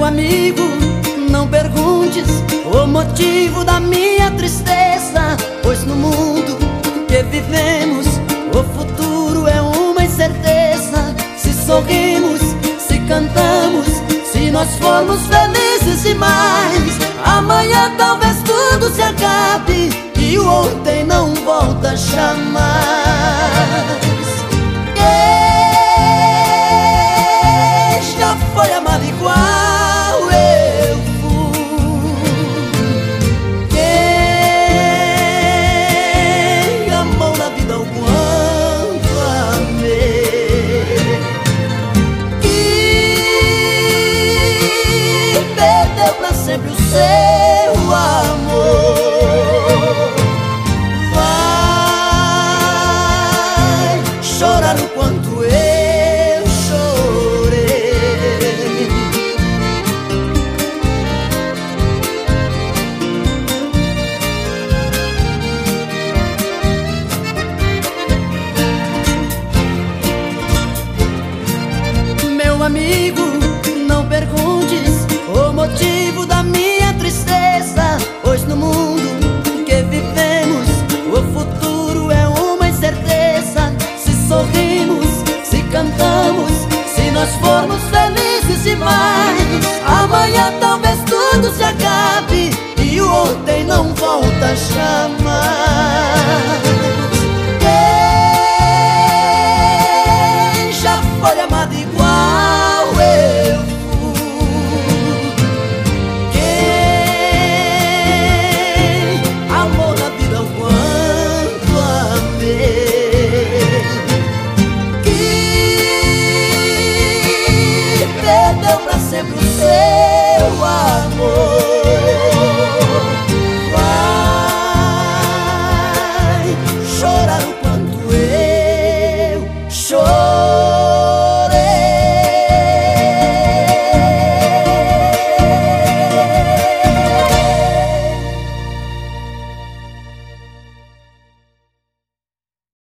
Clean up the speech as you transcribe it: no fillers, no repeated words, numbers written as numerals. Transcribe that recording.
amigo, não perguntes o motivo da minha tristeza, pois no mundo que vivemos o futuro é uma incerteza. Se sorrimos, se cantamos, se nós formos felizes demais, amanhã talvez tudo se acabe e o ontem não volta jamais. Quem já foi amado igual eu fui, quem amou na vida o quanto amei, e perdeu pra sempre o seu